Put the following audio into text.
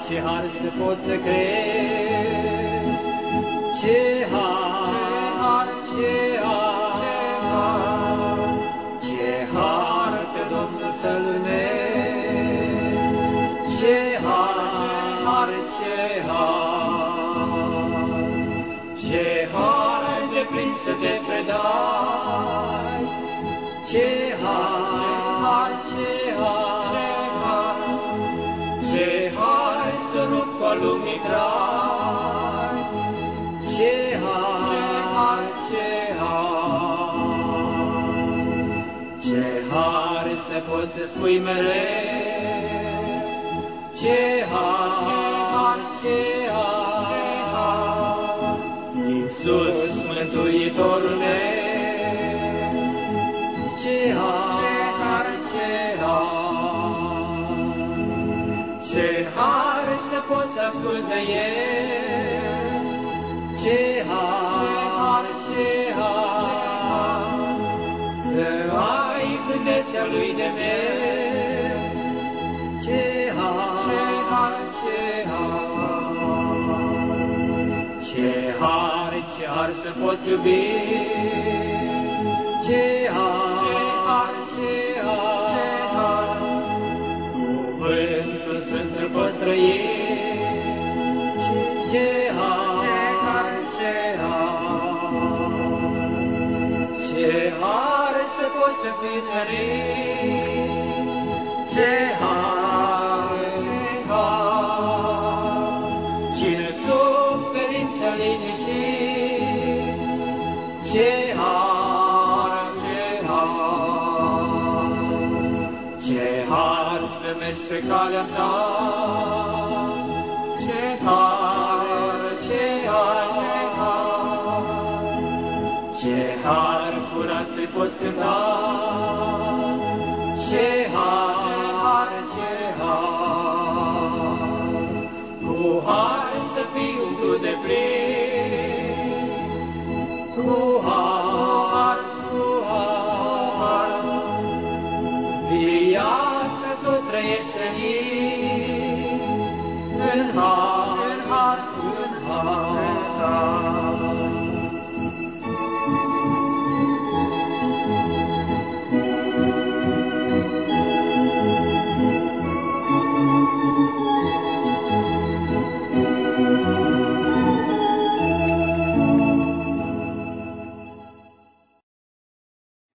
ce har să pot să crezi, ce har, ce har pe Domnul să-L urmezi, ce har, ce har de plin să te predai, ce har, ce har să rup cu alumnii trai, ce har, ce har să poți să spui mereu, ce har, Iisus, Mântuitorul meu, ce har, ce har să poți să asculți de El, ce har, să ai gândețea Lui de mereu, ce har, ce har să poți iubi, ce har, cuvântul sfânt să poți trăi, ce har, ce har să poți să fii țărit, ce har, cine suferință liniștit, ce har, ce har să mergi pe calea sa, ce har, ce har curat să-i poți cânta, ce har, cu har să fii umplut de plin, cu har, viața s-o trăiești senin, în har,